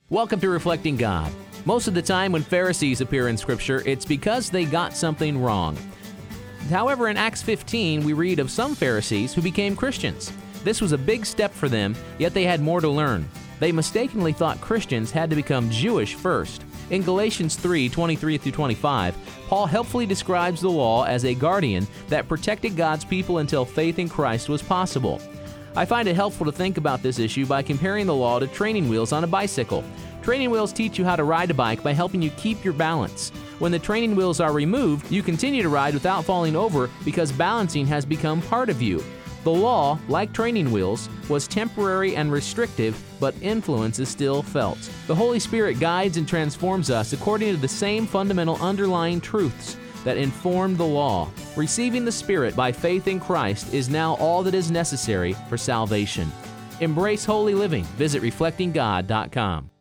Welcome to Reflecting God. Most of the time when Pharisees appear in Scripture, it's because they got something wrong. However, in Acts 15, we read of some Pharisees who became Christians. This was a big step for them, yet they had more to learn. They mistakenly thought Christians had to become Jewish first. In Galatians 3:23-25, Paul helpfully describes the law as a guardian that protected God's people until faith in Christ was possible. I find it helpful to think about this issue by comparing the law to training wheels on a bicycle. Training wheels teach you how to ride a bike by helping you keep your balance. When the training wheels are removed, you continue to ride without falling over because balancing has become part of you. The law, like training wheels, was temporary and restrictive, but influence is still felt. The Holy Spirit guides and transforms us according to the same fundamental underlying truths that informed the law. Receiving the Spirit by faith in Christ is now all that is necessary for salvation. Embrace holy living. Visit reflectinggod.com.